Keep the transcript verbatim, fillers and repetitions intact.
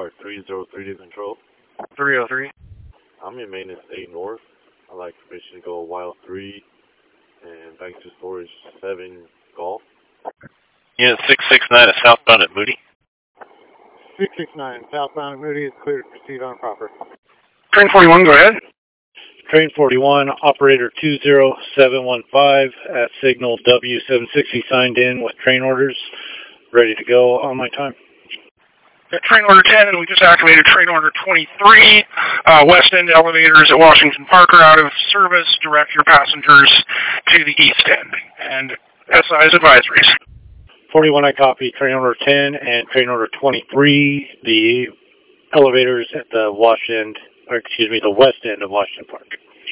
Park, three oh three to control. three oh three. I'm in maintenance eight North. I'd like permission to go Wild three and back to storage seven Golf. Unit six six nine is southbound at Moody. six six nine, southbound at Moody is clear to proceed on proper. Train forty-one, go ahead. Train forty-one, operator two zero seven one five at signal W seven sixty signed in with train orders. Ready to go on my time. Train order ten, and we just activated train order twenty-three. Uh, West End elevators at Washington Park are out of service. Direct your passengers to the East End. And S I's advisories. forty-one, I copy train order ten and train order twenty-three. The elevators at the Wash End, or excuse me, the West End of Washington Park.